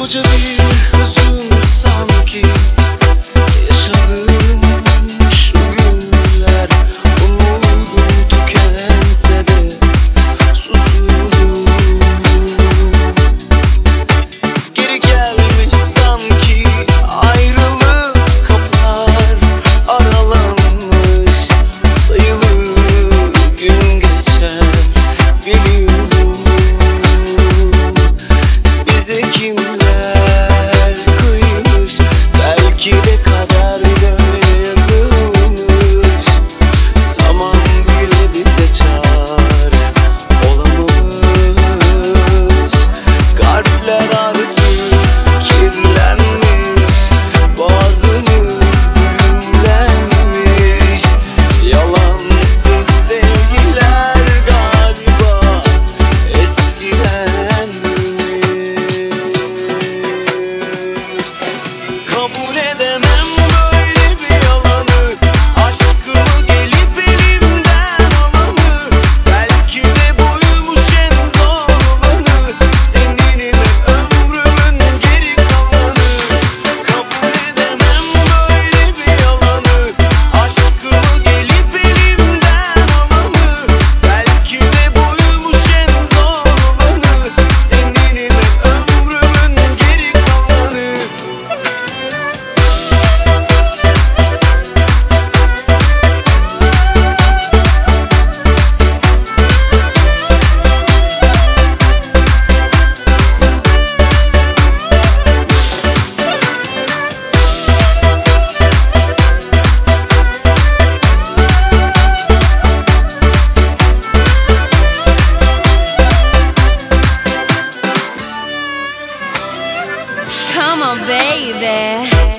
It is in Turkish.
Koca bir hüzün sanki yaşadığım şu günler. Umudum tükense de susurum. Geri gelmiş sanki ayrılık kapılar aralanmış. Sayılı gün geçer biliyorum. Bize kimler kıymış, belki de kader böyle yazılmış. Zaman bile bize çare olamamış. Kalpler artık kirlenmiş, boğazımız düğümlenmiş. Yalansız sevgiler galiba eskidenmiş. Kabul edemem böyle bir yalanı, aşkımı gelip elimden alanı. Belki de buymuş en zor olanı, seninle ömrümün geri kalanı. Kabul edemem böyle bir yalanı, aşkımı gelip elimden alanı. Belki de buymuş en zor olanı, seninle ömrümün geri kalanı. Come on, baby.